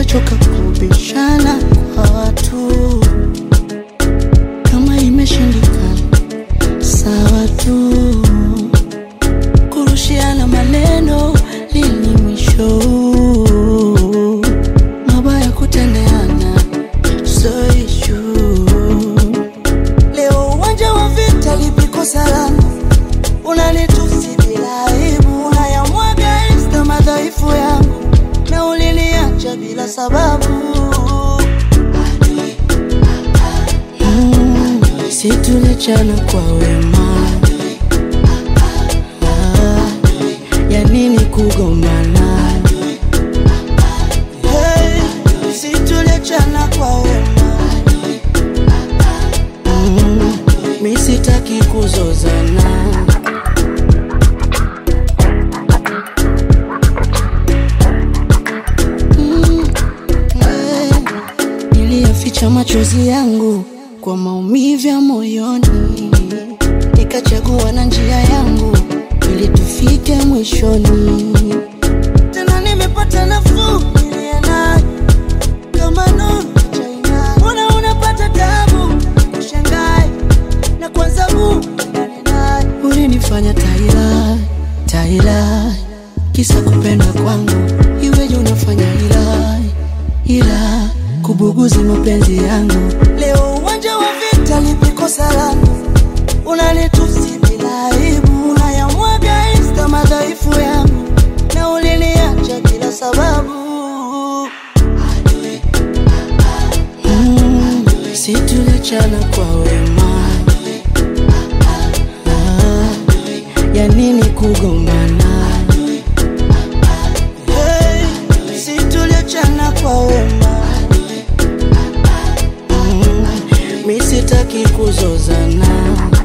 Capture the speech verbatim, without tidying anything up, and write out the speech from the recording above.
nimechoka kubishana kwa watu. Kama imeshindikana sawa tu, kurushiana maneno lini mwisho? Mabaya kutendeana so issue. Leo uwanja wa vita lipiko salama, unanitusi bila aibu, unayamwaga insta madhaifu yangu, na uliniacha bila sababu. Mm, si tuliachana kwa wema, ah, ya nini kugombana? Hey, si tuliachana kwa wema, mm, mi sitaki kuzozana. Niliyaficha machozi yangu kwa maumivu ya moyoni, nikachagua na njia yangu ili tufike mwishoni. Tena nimepata nafuu niliena kama nuru chaina. Mbona unapata tabu kushangai na kwanza huu nani? Ulinifanya taila taila kisa kupenda kwangu, iweje unafanya ila ila kubuguzi mapenzi yangu. Leo uwanja wa vita lipiko salama, unanitusi bila aibu, unayamwaga insta madhaifu yangu, na uliniacha bila sababu. Mm, si tuliachana kwa wema, ah, ya nini kugombana? Hey, si tuliachana kwa wema, mi sitaki kuzozana.